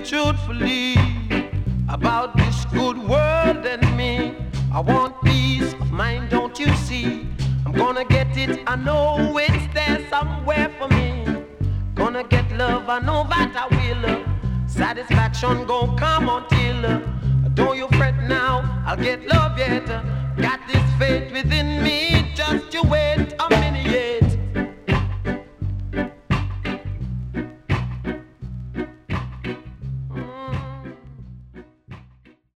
truthfully about this good world and me. I want peace of mind, don't you see? I'm gonna get it, I know it's there somewhere for me. Gonna get love, I know that I will. Satisfaction gon' come until don't you fret now, I'll get love yet. Got this faith within